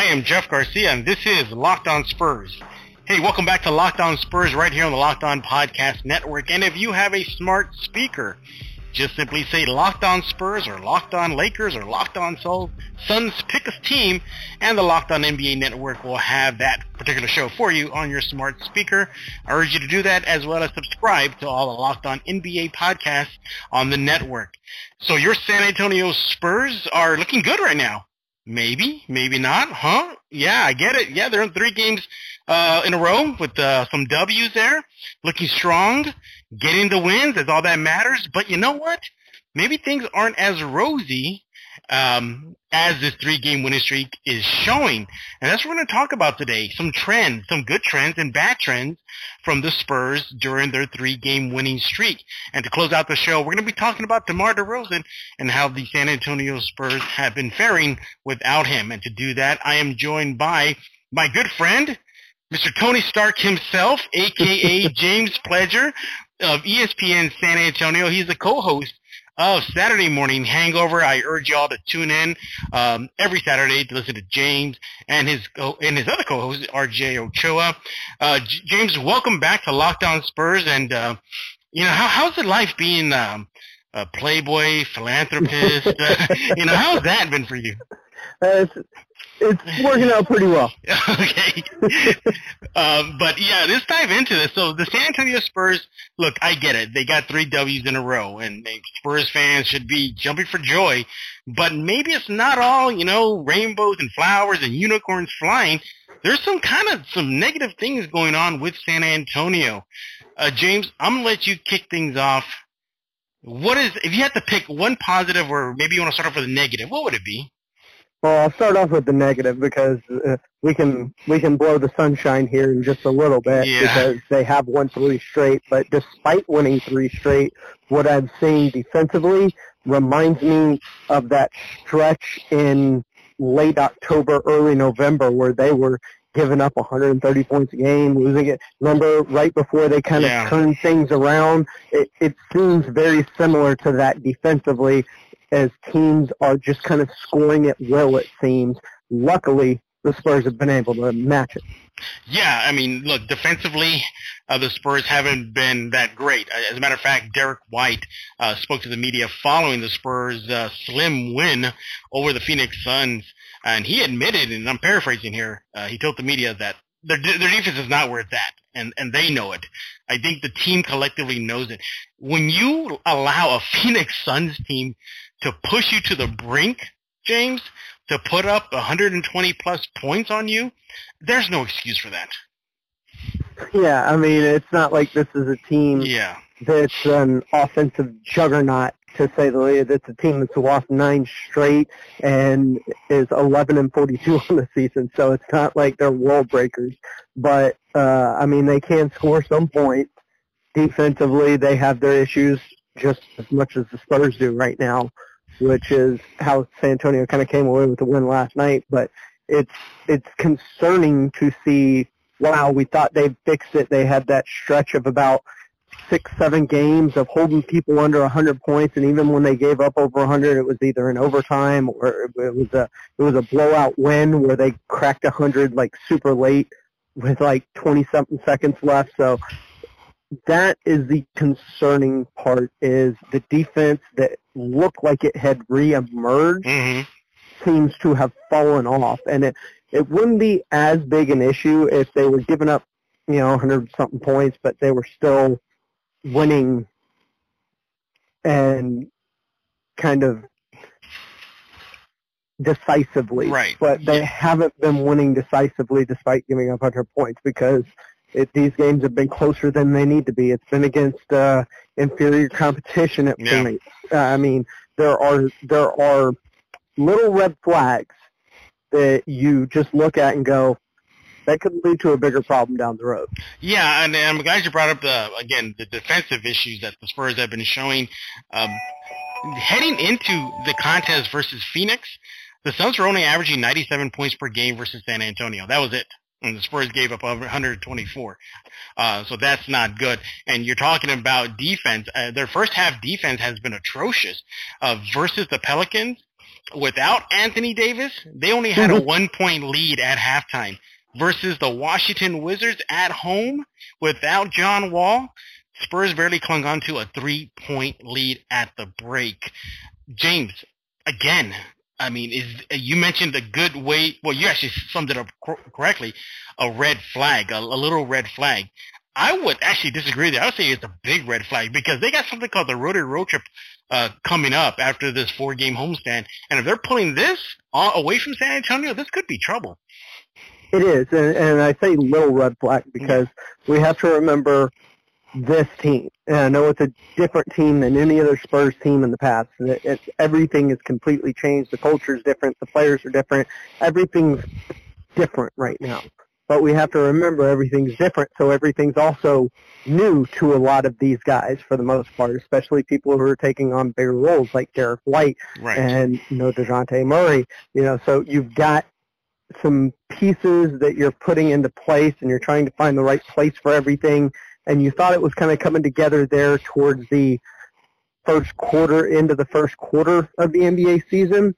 am Jeff Garcia, and this is Locked On Spurs. Hey, welcome back to Locked On Spurs right here on the Locked On Podcast Network. And if you have a smart speaker, just simply say Locked On Spurs or Locked On Lakers or Locked On Suns, pick a team, and the Locked On NBA Network will have that particular show for you on your smart speaker. I urge you to do that as well as subscribe to all the Locked On NBA podcasts on the network. So your San Antonio Spurs are looking good right now. Maybe, maybe not, huh? Yeah, I get it. Yeah, they're in 3 games in a row with some W's there, looking strong, getting the wins is all that matters. But you know what? Maybe things aren't as rosy as this 3-game winning streak is showing. And that's what we're going to talk about today. Some trends, some good trends and bad trends from the Spurs during their 3-game winning streak. And to close out the show, we're going to be talking about DeMar DeRozan and how the San Antonio Spurs have been faring without him. And to do that, I am joined by my good friend, Mr. Tony Stark himself, a.k.a. James Pledger of ESPN San Antonio. He's the co-host of Saturday Morning Hangover. I urge y'all to tune in every Saturday to listen to James and his other co-host, RJ Ochoa. James, welcome back to Locked On Spurs. And how's it life being a playboy philanthropist? How's that been for you? It's working out pretty well. Okay. But yeah, let's dive into this. So the San Antonio Spurs, look, I get it. They got 3 W's in a row, and Spurs fans should be jumping for joy. But maybe it's not all, rainbows and flowers and unicorns flying. There's some negative things going on with San Antonio. James, I'm going to let you kick things off. If you had to pick one positive, or maybe you want to start off with a negative, what would it be? Well, I'll start off with the negative because we can blow the sunshine here in just a little bit because they have won 3 straight. But despite winning 3 straight, what I've seen defensively reminds me of that stretch in late October, early November where they were giving up 130 points a game, losing it. Remember, right before they kind of turned things around, it seems very similar to that defensively, as teams are just kind of scoring at will, it seems. Luckily, the Spurs have been able to match it. Yeah, I mean, look, defensively, the Spurs haven't been that great. As a matter of fact, Derek White spoke to the media following the Spurs' slim win over the Phoenix Suns, and he admitted, and I'm paraphrasing here, he told the media that their defense is not where it's at, and they know it. I think the team collectively knows it. When you allow a Phoenix Suns team to push you to the brink, James, to put up 120-plus points on you, there's no excuse for that. Yeah, I mean, it's not like this is a team that's an offensive juggernaut, to say the least. It's a team that's lost 9 straight and is 11-42 on the season, so it's not like they're world breakers. But, they can score some points. Defensively, they have their issues just as much as the Spurs do right now, which is how San Antonio kind of came away with the win last night. But it's concerning to see, wow, we thought they'd fixed it. They had that stretch of about 6-7 games of holding people under 100 points, and even when they gave up over 100, it was either in overtime or it was a blowout win where they cracked 100 like super late with like 20-something seconds left. So that is the concerning part, is the defense that looked like it had reemerged seems to have fallen off. And it wouldn't be as big an issue if they were giving up, 100-something points, but they were still winning and kind of decisively. Right. But they haven't been winning decisively despite giving up 100 points because these games have been closer than they need to be. It's been against inferior competition at points. There are little red flags that you just look at and go, that could lead to a bigger problem down the road. Yeah, and I'm glad you brought up the defensive issues that the Spurs have been showing. Heading into the contest versus Phoenix, the Suns were only averaging 97 points per game versus San Antonio. That was it. And the Spurs gave up 124. So that's not good. And you're talking about defense. Their first half defense has been atrocious. Versus the Pelicans, without Anthony Davis, they only had a 1-point lead at halftime versus the Washington Wizards at home without John Wall. Spurs barely clung on to a 3-point lead at the break. James, again, I mean, you mentioned a good way. Well, you actually summed it up correctly. A red flag, a little red flag. I would actually disagree with you. I would say it's a big red flag because they got something called the road trip coming up after this 4-game homestand. And if they're pulling this away from San Antonio, this could be trouble. It is, and I say little red flag because we have to remember this team. And I know it's a different team than any other Spurs team in the past. Everything is completely changed. The culture is different. The players are different. Everything's different right now. But we have to remember everything's different, so everything's also new to a lot of these guys for the most part, especially people who are taking on bigger roles like Derek White and DeJounte Murray. So you've got some pieces that you're putting into place, and you're trying to find the right place for everything. And you thought it was kind of coming together there towards the into the first quarter of the NBA season,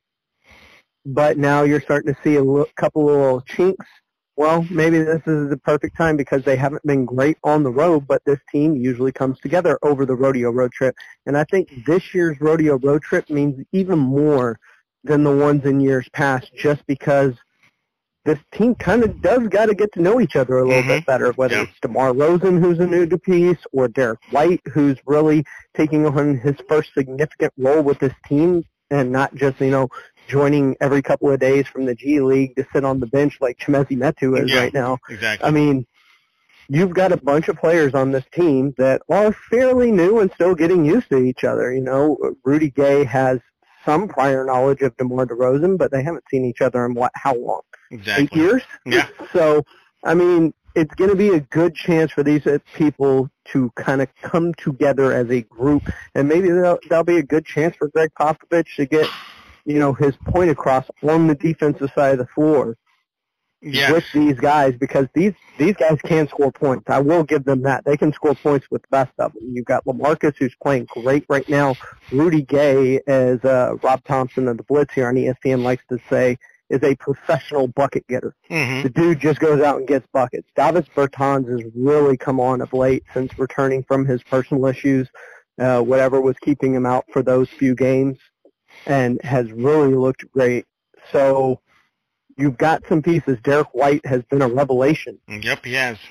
but now you're starting to see a couple of little chinks. Well, maybe this is the perfect time because they haven't been great on the road, but this team usually comes together over the rodeo road trip. And I think this year's rodeo road trip means even more than the ones in years past just because this team kind of does got to get to know each other a little bit better, whether it's DeMar DeRozan, who's a new piece, or Derek White, who's really taking on his first significant role with this team and not just, joining every couple of days from the G League to sit on the bench like Chimezie Metu is right now. Exactly. I mean, you've got a bunch of players on this team that are fairly new and still getting used to each other. Rudy Gay has some prior knowledge of DeMar DeRozan, but they haven't seen each other in how long? Exactly. 8 years? Yeah. So, I mean, it's going to be a good chance for these people to kind of come together as a group, and maybe that'll be a good chance for Greg Popovich to get his point across on the defensive side of the floor with these guys, because these guys can score points. I will give them that. They can score points with the best of them. You've got LaMarcus, who's playing great right now. Rudy Gay, as Rob Thompson of the Blitz here on ESPN likes to say, is a professional bucket getter. Mm-hmm. The dude just goes out and gets buckets. Davis Bertans has really come on of late since returning from his personal issues, whatever was keeping him out for those few games, and has really looked great. So you've got some pieces. Derek White has been a revelation. Yep, he has.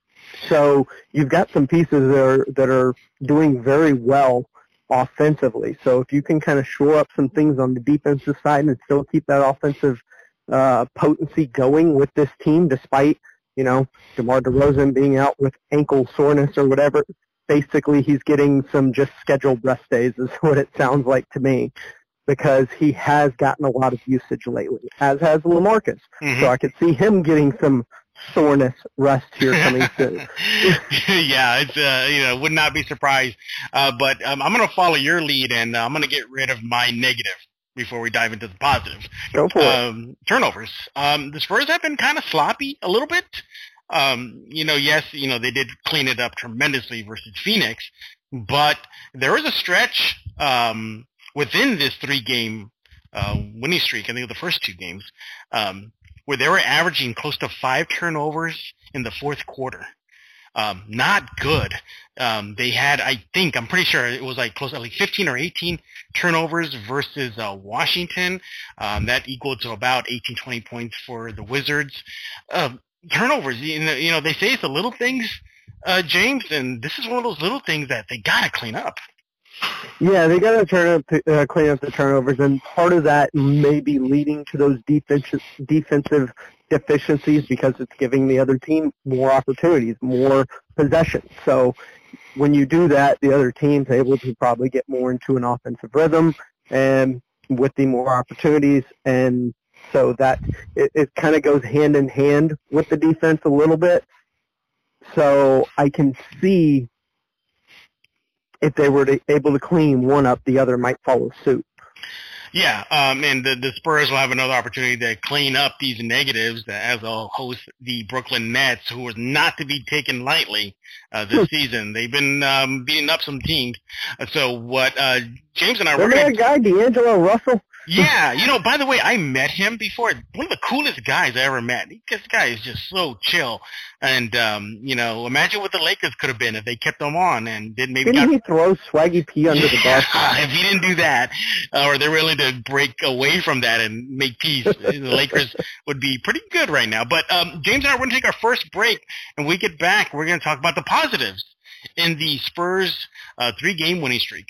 So you've got some pieces that are doing very well offensively. So if you can kind of shore up some things on the defensive side and still keep that offensive potency going with this team, despite, DeMar DeRozan being out with ankle soreness or whatever, basically he's getting some just scheduled rest days is what it sounds like to me, because he has gotten a lot of usage lately, as has LaMarcus. Mm-hmm. So I could see him getting some soreness rest here coming soon. Yeah, it's would not be surprised. But I'm going to follow your lead, and I'm going to get rid of my negative before we dive into the positive. Go for it. Turnovers. The Spurs have been kind of sloppy a little bit. Yes, they did clean it up tremendously versus Phoenix, but there was a stretch within this 3-game winning streak, I think the first 2 games, where they were averaging close to 5 turnovers in the fourth quarter. Not good. They had, I'm pretty sure it was close to 15 or 18 turnovers versus Washington. That equaled to about 18, 20 points for the Wizards. Turnovers, they say it's the little things, James, and this is one of those little things that they got to clean up. Yeah, they got to clean up the turnovers, and part of that may be leading to those defensive deficiencies because it's giving the other team more opportunities, more possession. So when you do that, the other team's able to probably get more into an offensive rhythm and with the more opportunities, and so that it kind of goes hand in hand with the defense a little bit. So I can see if they were able to clean one up, the other might follow suit. Yeah, and the Spurs will have another opportunity to clean up these negatives as they'll host the Brooklyn Nets, who is not to be taken lightly this season. They've been beating up some teams. So what James and I were that guy, D'Angelo Russell? Yeah, by the way, I met him before. One of the coolest guys I ever met. This guy is just so chill. And, imagine what the Lakers could have been if they kept him on and didn't he throw Swaggy P under the bus? If he didn't do that, or they're willing to break away from that and make peace, the Lakers would be pretty good right now. But, James and I are going to take our first break, and when we get back, we're going to talk about the positives in the Spurs 3-game winning streak.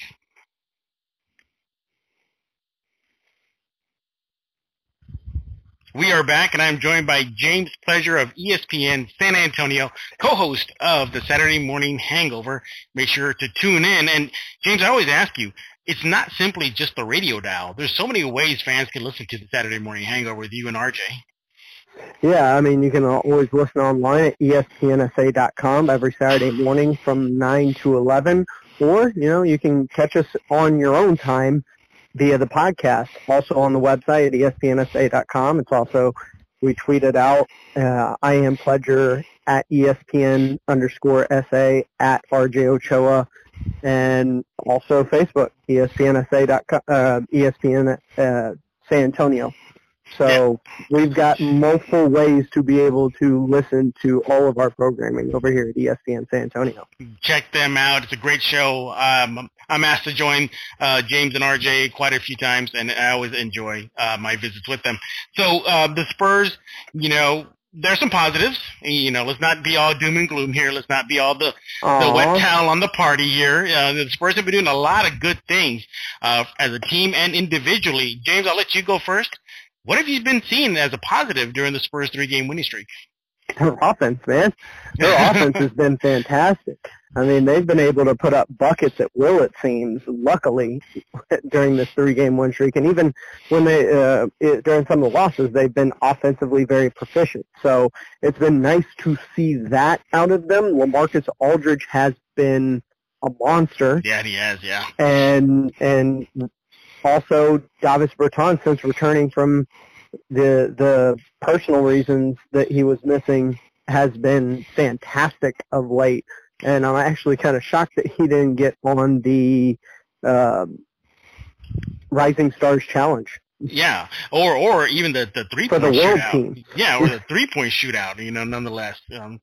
We are back, and I'm joined by James Pledger of ESPN San Antonio, co-host of the Saturday Morning Hangover. Make sure to tune in. And, James, I always ask you, it's not simply just the radio dial. There's so many ways fans can listen to the Saturday Morning Hangover with you and RJ. Yeah, I mean, you can always listen online at ESPNSA.com every Saturday morning from 9 to 11. Or, you can catch us on your own time via the podcast, also on the website at ESPNSA.com. It's also, we tweet it out, I am Pledger at ESPN_SA at RJ Ochoa, and also Facebook, ESPNSA.com, ESPN San Antonio. So we've got multiple ways to be able to listen to all of our programming over here at ESPN San Antonio. Check them out. It's a great show. I'm asked to join James and RJ quite a few times, and I always enjoy my visits with them. So the Spurs, there's some positives. Let's not be all doom and gloom here. Let's not be all the wet towel on the party here. The Spurs have been doing a lot of good things as a team and individually. James, I'll let you go first. What have you been seeing as a positive during the Spurs 3-game winning streak? Their offense, man. Their offense has been fantastic. I mean, they've been able to put up buckets at will, it seems, luckily, during this 3-game win streak. And even when they during some of the losses, they've been offensively very proficient. So it's been nice to see that out of them. LaMarcus Aldridge has been a monster. Yeah, he has, yeah. And also, Davis Bertans, since returning from the personal reasons that he was missing, has been fantastic of late. And I'm actually kind of shocked that he didn't get on the Rising Stars Challenge. Yeah, or even the 3-point for the world shootout. Team. Yeah, or the 3-point shootout. Nonetheless.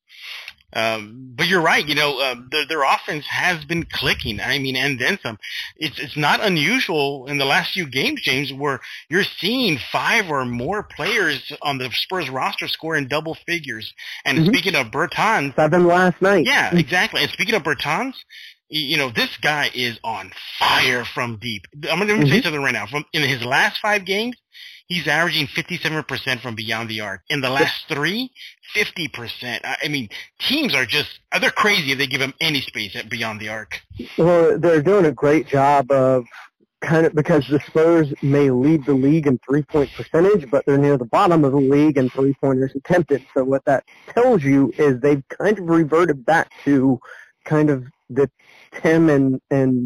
But you're right. Their offense has been clicking. I mean, and then some. It's not unusual in the last few games, James, where you're seeing 5 or more players on the Spurs roster score in double figures. And speaking of Bertans, 7 last night. Yeah, exactly. And speaking of Bertans, this guy is on fire from deep. I'm going to say something right now. In his last 5 games, he's averaging 57% from beyond the arc. In the last 3, 50%. I mean, teams they're crazy if they give him any space at beyond the arc. Well, they're doing a great job of because the Spurs may lead the league in 3-point percentage, but they're near the bottom of the league in 3-pointers attempted. So what that tells you is they've kind of reverted back to kind of the Tim and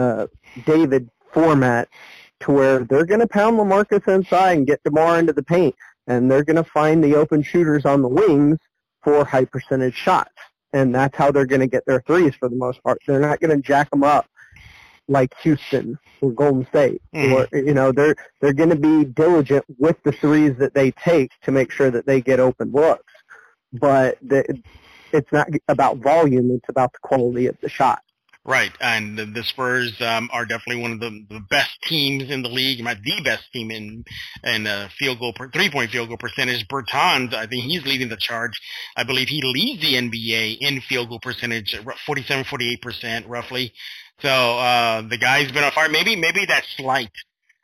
David format, to where they're going to pound LaMarcus inside and get DeMar into the paint, and they're going to find the open shooters on the wings for high percentage shots, and that's how they're going to get their threes for the most part. They're not going to jack them up like Houston or Golden State, or they're going to be diligent with the threes that they take to make sure that they get open looks. But it's not about volume; it's about the quality of the shot. Right, and the Spurs are definitely one of the best teams in the league, the best team in three-point field goal percentage. Bertans, I think he's leading the charge. I believe he leads the NBA in field goal percentage, 47, 48% roughly. So the guy's been on fire. Maybe that slight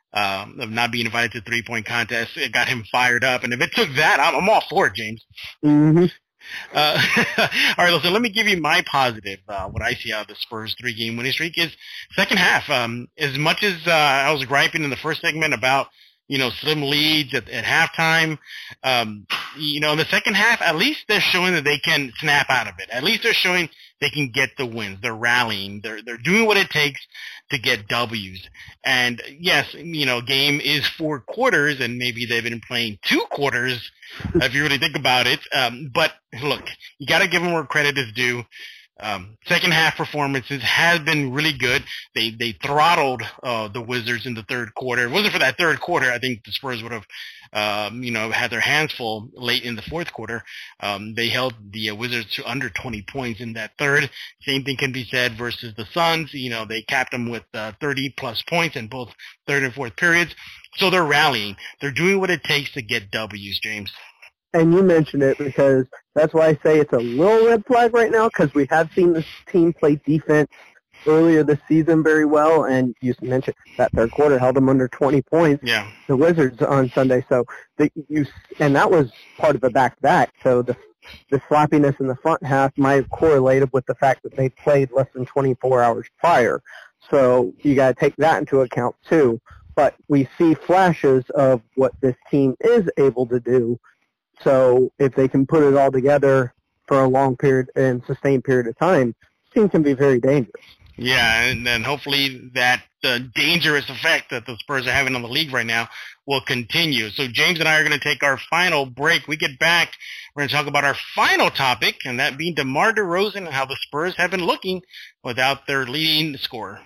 of not being invited to three-point contest, it got him fired up. And if it took that, I'm all for it, James. Mm-hmm. All right, listen, let me give you my positive. What I see out of the Spurs 3-game winning streak is second half. As much as I was griping in the first segment about, slim leads at halftime, in the second half, at least they're showing that they can snap out of it. At least they're showing they can get the wins. They're rallying. They're doing what it takes to get W's. And yes, game is 4 quarters, and maybe they've been playing 2 quarters, if you really think about it. But look, you got to give them where credit is due. second half performances has been really good. They throttled the Wizards in the third quarter. If it wasn't for that third quarter, I think the Spurs would have had their hands full late in the fourth quarter. They held the Wizards to under 20 points in that third. Same thing can be said versus the Suns. They capped them with 30 plus points in both third and fourth periods. So they're rallying. They're doing what it takes to get W's, James. And you mentioned it because that's why I say it's a little red flag right now, because we have seen this team play defense earlier this season very well, and you mentioned that third quarter held them under 20 points. Yeah. The Wizards on Sunday, and that was part of a back-to-back. So the sloppiness in the front half might have correlated with the fact that they played less than 24 hours prior. So you got to take that into account too. But we see flashes of what this team is able to do. So if they can put it all together for a long period and sustained period of time, this team can be very dangerous. Yeah, and then hopefully that dangerous effect that the Spurs are having on the league right now will continue. So James and I are going to take our final break. We get back, we're going to talk about our final topic, and that being DeMar DeRozan and how the Spurs have been looking without their leading scorer.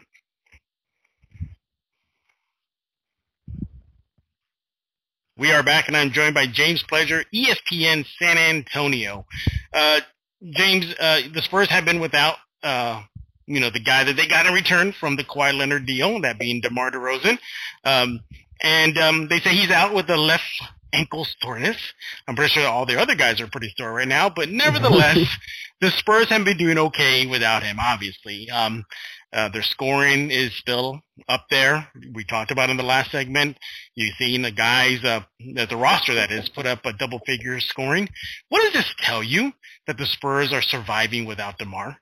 We are back, and I'm joined by James Pledger, ESPN San Antonio. James, the Spurs have been without, the guy that they got in return from the Kawhi Leonard deal, that being DeMar DeRozan. And they say he's out with a left ankle soreness. I'm pretty sure all the other guys are pretty sore right now, but nevertheless, the Spurs have been doing okay without him, obviously. Their scoring is still up there. We talked about in the last segment. You've seen the guys, the roster that is, put up a double-figure scoring. What does this tell you that the Spurs are surviving without DeMar?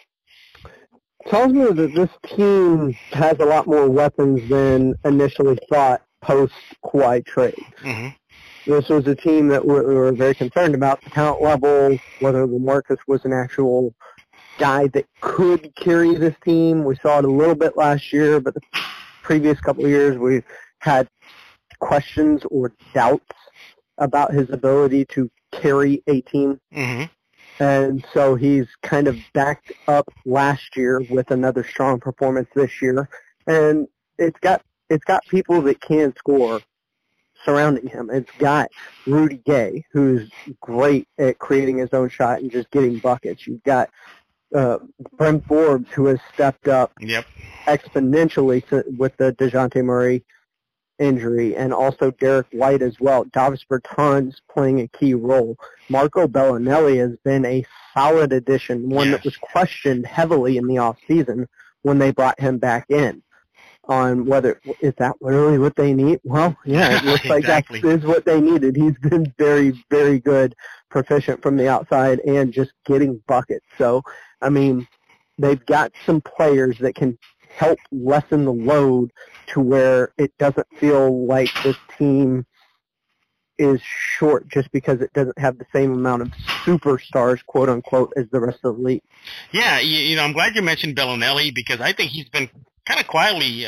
Tells me that this team has a lot more weapons than initially thought post-Kawhi trade. Mm-hmm. This was a team that we were very concerned about the talent level, whether LaMarcus was an actual guy that could carry this team. We saw it a little bit last year, but the previous couple of years we had questions or doubts about his ability to carry a team. Mm-hmm. And so he's kind of backed up last year with another strong performance this year. And it's got people that can score surrounding him. It's got Rudy Gay, who's great at creating his own shot and just getting buckets. You've got Brent Forbes, who has stepped up exponentially with the DeJounte Murray injury, and also Derek White as well. Davis Bertans playing a key role. Marco Bellinelli has been a solid addition, one that was questioned heavily in the offseason when they brought him back in on whether, is that really what they need? Well, yeah, it looks like that is what they needed. He's been very, very good, proficient from the outside and just getting buckets. So, I mean, they've got some players that can help lessen the load to where it doesn't feel like this team is short just because it doesn't have the same amount of superstars, quote unquote, as the rest of the league. Yeah, I'm glad you mentioned Bellinelli because I think he's been kind of quietly,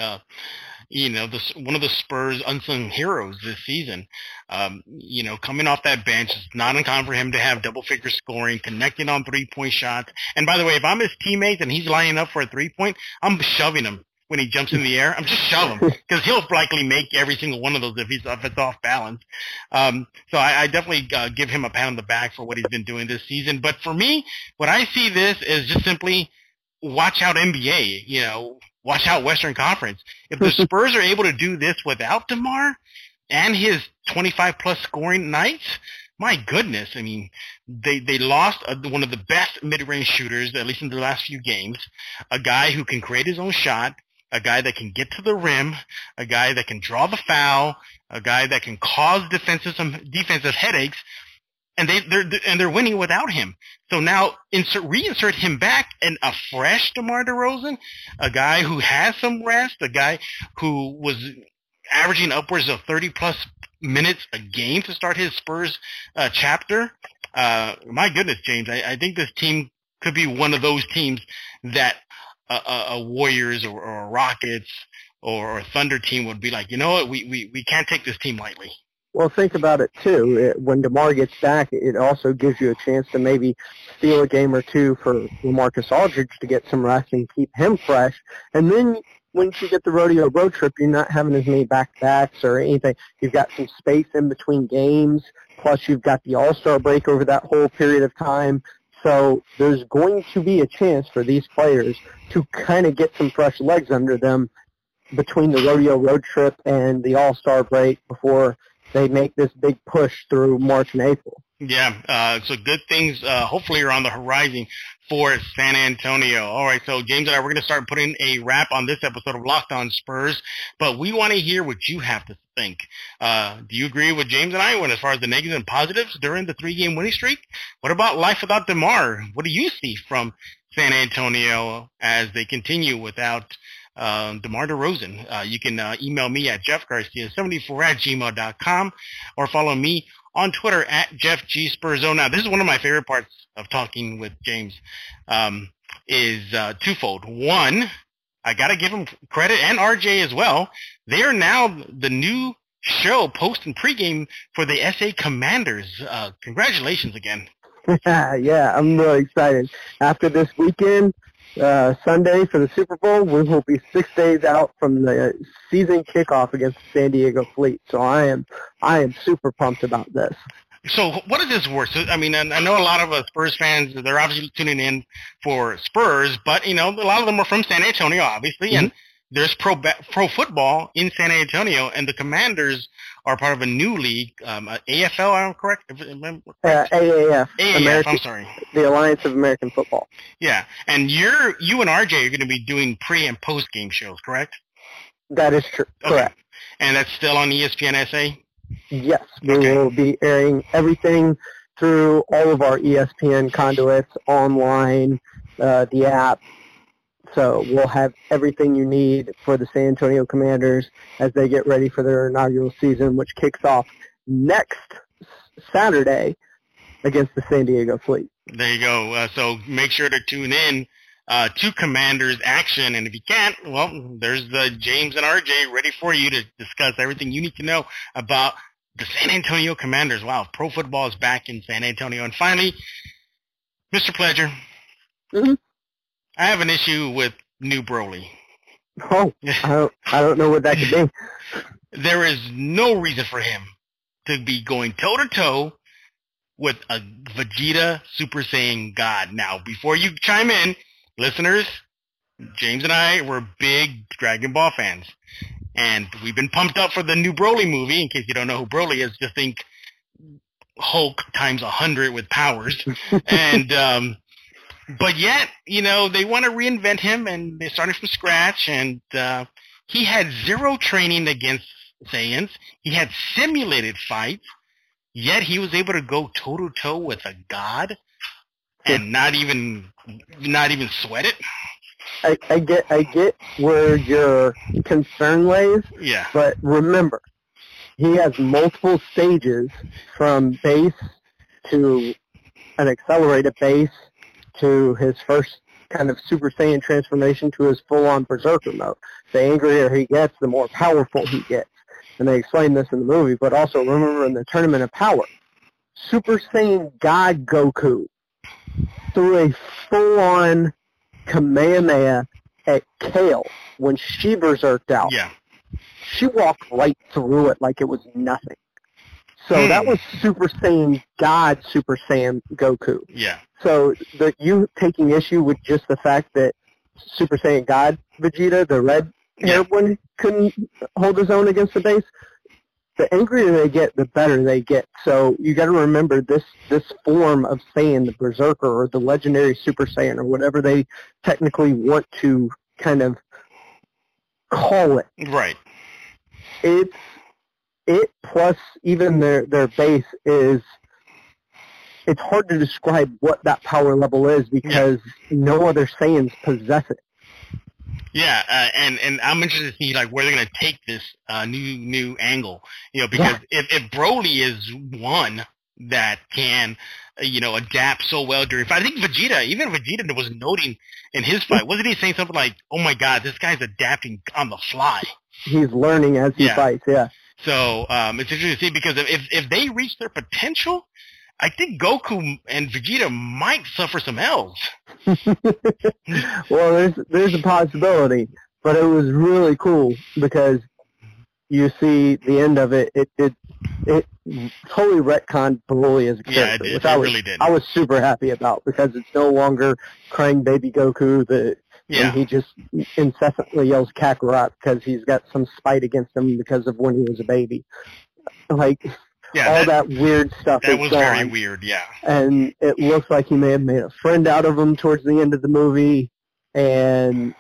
one of the Spurs' unsung heroes this season. Coming off that bench, it's not uncommon for him to have double-figure scoring, connecting on three-point shots. And by the way, if I'm his teammate and he's lining up for a three-point, I'm shoving him when he jumps in the air. I'm just shoving him because he'll likely make every single one of those if it's off balance. So I definitely give him a pat on the back for what he's been doing this season. But for me, what I see this is just simply watch out NBA, watch out Western Conference. If the Spurs are able to do this without DeMar and his 25-plus scoring nights, my goodness. I mean, they lost one of the best mid-range shooters, at least in the last few games, a guy who can create his own shot, a guy that can get to the rim, a guy that can draw the foul, a guy that can cause defensive headaches, and they're winning without him. So now reinsert him back in a fresh DeMar DeRozan, a guy who has some rest, a guy who was averaging upwards of 30-plus minutes a game to start his Spurs chapter. My goodness, James, I think this team could be one of those teams that a Warriors or a Rockets or a Thunder team would be like, you know what, we can't take this team lightly. Well, think about it, too. When DeMar gets back, it also gives you a chance to maybe steal a game or two for LaMarcus Aldridge to get some rest and keep him fresh. And then once you get the rodeo road trip, you're not having as many back-to-backs or anything. You've got some space in between games, plus you've got the All-Star break over that whole period of time. So there's going to be a chance for these players to kind of get some fresh legs under them between the rodeo road trip and the All-Star break before they make this big push through March and April. Yeah, so good things hopefully are on the horizon for San Antonio. All right, so James and I, we're going to start putting a wrap on this episode of Locked On Spurs, but we want to hear what you have to think. Do you agree with James and I when as far as the negatives and positives during the 3-game winning streak? What about life without DeMar? What do you see from San Antonio as they continue without DeMar DeRozan? You can email me at jeffgarcia74@gmail.com or follow me on Twitter at JeffGSpursZone. Now, this is one of my favorite parts of talking with James, is twofold. One, I got to give him credit, and RJ as well. They are now the new show post and pregame for the SA Commanders. Congratulations again. Yeah, I'm really excited. After this weekend, Sunday for the Super Bowl, we will be 6 days out from the season kickoff against the San Diego Fleet. So I am super pumped about this. So what is this worth? So, I mean, I know a lot of Spurs fans, they're obviously tuning in for Spurs, but, you know, a lot of them are from San Antonio, obviously, and there's pro football in San Antonio, and the Commanders are part of a new league, AFL, I'm correct? AAF. AAF, I'm sorry. The Alliance of American Football. Yeah, and you and RJ are going to be doing pre- and post-game shows, correct? That is true, correct. Okay. And that's still on ESPN SA? Yes, we will be airing everything through all of our ESPN conduits, online, the app. So we'll have everything you need for the San Antonio Commanders as they get ready for their inaugural season, which kicks off next Saturday against the San Diego Fleet. There you go. So make sure to tune in to Commanders action. And if you can't, well, there's James and RJ ready for you to discuss everything you need to know about the San Antonio Commanders. Wow, pro football is back in San Antonio. And finally, Mr. Pledger. Mm-hmm. I have an issue with New Broly. Oh, I don't know what that could be. There is no reason for him to be going toe-to-toe with a Vegeta Super Saiyan God. Now, before you chime in, listeners, James and I were big Dragon Ball fans. And we've been pumped up for the new Broly movie. In case you don't know who Broly is, just think Hulk times 100 with powers. And, but yet, you know, they want to reinvent him, and they started from scratch, and he had zero training against Saiyans. He had simulated fights, yet he was able to go toe-to-toe with a god and not even sweat it. I get where your concern lays, yeah. But remember, he has multiple stages from base to an accelerated base to his first kind of Super Saiyan transformation to his full-on Berserker mode. The angrier he gets, the more powerful he gets. And they explain this in the movie, but also remember in the Tournament of Power, Super Saiyan God Goku threw a full-on Kamehameha at Kale when she berserked out. Yeah. She walked right through it like it was nothing. So that was Super Saiyan God Super Saiyan Goku. Yeah. So you taking issue with just the fact that Super Saiyan God Vegeta, the red-haired one, couldn't hold his own against the base, the angrier they get, the better they get. So you got to remember this form of Saiyan, the Berserker or the legendary Super Saiyan or whatever they technically want to kind of call it. Right. It plus even their base is, it's hard to describe what that power level is because no other Saiyans possess it. Yeah, and I'm interested to see like where they're going to take this new angle, you know, because if Broly is one that can, you know, adapt so well during fight, I think even Vegeta was noting in his fight, wasn't he saying something like, "Oh my God, this guy's adapting on the fly." He's learning as he fights. Yeah. So it's interesting to see because if they reach their potential, I think Goku and Vegeta might suffer some L's. Well, there's a possibility, but it was really cool because you see the end of it. It totally retconned Broly as a character, which really did. I was super happy about because it's no longer crying baby Goku and he just incessantly yells Kakarot because he's got some spite against him because of when he was a baby. Like, all that weird stuff is gone. That was very weird, yeah. And it looks like he may have made a friend out of him towards the end of the movie. And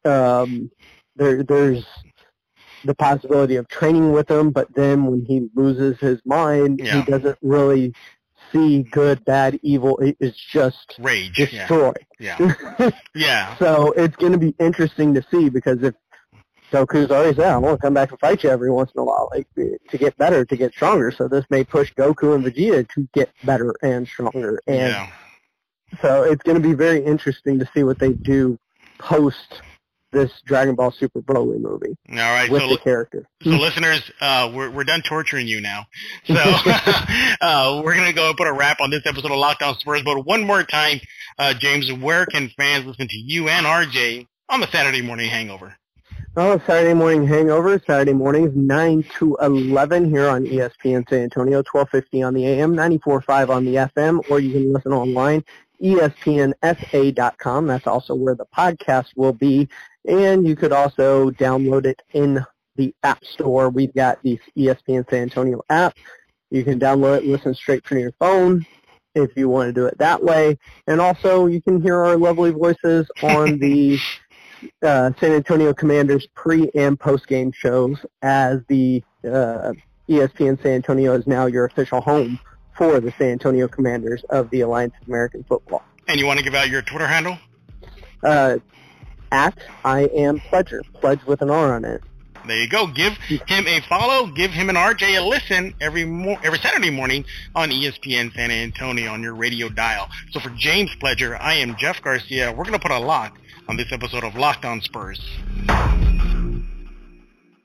there's the possibility of training with him, but then when he loses his mind, he doesn't really see good, bad, evil. It's just rage, destroy. Yeah. So it's going to be interesting to see because if Goku's always I want to come back and fight you every once in a while, like to get better, to get stronger. So this may push Goku and Vegeta to get better and stronger. And so it's going to be very interesting to see what they do post this Dragon Ball Super Broly movie. All right, with the character. So listeners, we're done torturing you now. So we're going to go and put a wrap on this episode of Lockdown Spurs. But one more time, James, where can fans listen to you and RJ on the Saturday Morning Hangover? Oh, Saturday Morning Hangover, Saturday mornings 9 to 11 here on ESPN San Antonio, 1250 on the AM, 94.5 on the FM, or you can listen online, ESPNSA.com. That's also where the podcast will be. And you could also download it in the App Store. We've got the ESPN San Antonio app. You can download it and listen straight from your phone if you want to do it that way. And also you can hear our lovely voices on the San Antonio Commanders pre- and post-game shows as the ESPN San Antonio is now your official home for the San Antonio Commanders of the Alliance of American Football. And you want to give out your Twitter handle? At I Am Pledger, pledge with an R on it. There you go. Give him a follow. Give him and RJ a listen every Saturday morning on ESPN San Antonio on your radio dial. So for James Pledger, I am Jeff Garcia. We're going to put a lock on this episode of Locked On Spurs.